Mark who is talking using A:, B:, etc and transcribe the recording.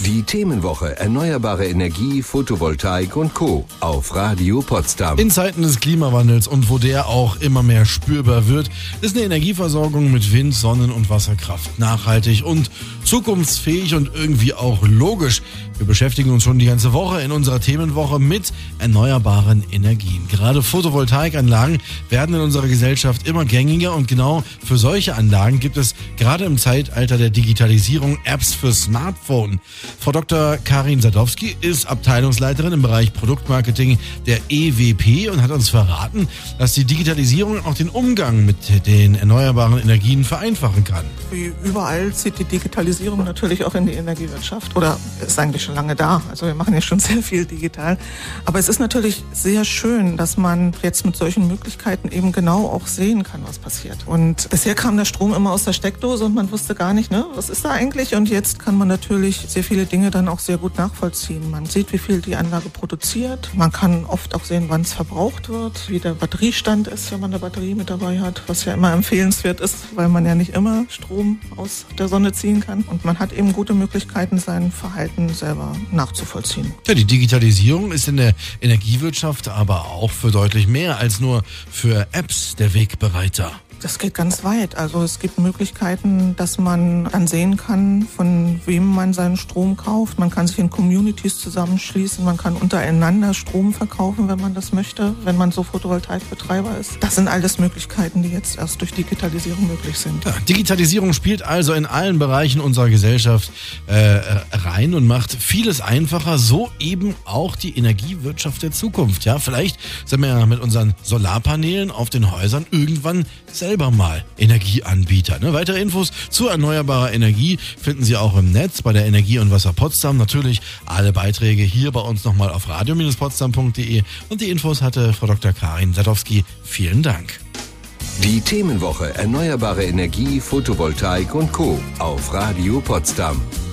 A: Die Themenwoche Erneuerbare Energie, Photovoltaik und Co. auf Radio Potsdam.
B: In Zeiten des Klimawandels und wo der auch immer mehr spürbar wird, ist eine Energieversorgung mit Wind, Sonnen- und Wasserkraft nachhaltig und zukunftsfähig und irgendwie auch logisch. Wir beschäftigen uns schon die ganze Woche in unserer Themenwoche mit erneuerbaren Energien. Gerade Photovoltaikanlagen werden in unserer Gesellschaft immer gängiger und genau für solche Anlagen gibt es gerade im Zeitalter der Digitalisierung Apps für Smartphone. Frau Dr. Karin Sadowski ist Abteilungsleiterin im Bereich Produktmarketing der EWP und hat uns verraten, dass die Digitalisierung auch den Umgang mit den erneuerbaren Energien vereinfachen kann.
C: Wie überall zieht die Digitalisierung natürlich auch in die Energiewirtschaft oder ist eigentlich schon lange da. Also wir machen ja schon sehr viel digital. Aber es ist natürlich sehr schön, dass man jetzt mit solchen Möglichkeiten eben genau auch sehen kann, was passiert. Und bisher kam der Strom immer aus der Steckdose und man wusste gar nicht, was ist da eigentlich? Und jetzt kann man natürlich sehr viele Dinge dann auch sehr gut nachvollziehen. Man sieht, wie viel die Anlage produziert. Man kann oft auch sehen, wann es verbraucht wird, wie der Batteriestand ist, wenn man eine Batterie mit dabei hat, was ja immer empfehlenswert ist, weil man ja nicht immer Strom aus der Sonne ziehen kann. Und man hat eben gute Möglichkeiten, sein Verhalten selber nachzuvollziehen.
B: Ja, die Digitalisierung ist in der Energiewirtschaft aber auch für deutlich mehr als nur für Apps der Wegbereiter.
C: Das geht ganz weit. Also es gibt Möglichkeiten, dass man dann sehen kann, von wem man seinen Strom kauft. Man kann sich in Communities zusammenschließen. Man kann untereinander Strom verkaufen, wenn man das möchte, wenn man so Photovoltaikbetreiber ist. Das sind alles Möglichkeiten, die jetzt erst durch Digitalisierung möglich sind.
B: Ja, Digitalisierung spielt also in allen Bereichen unserer Gesellschaft rein und macht vieles einfacher, so eben auch die Energiewirtschaft der Zukunft. Ja, vielleicht sind wir ja mit unseren Solarpanelen auf den Häusern irgendwann selber mal Energieanbieter. Weitere Infos zu erneuerbarer Energie finden Sie auch im Netz bei der Energie und Wasser Potsdam. Natürlich alle Beiträge hier bei uns nochmal auf radio-potsdam.de und die Infos hatte Frau Dr. Karin Sadowski. Vielen Dank.
A: Die Themenwoche Erneuerbare Energie, Photovoltaik und Co. auf Radio Potsdam.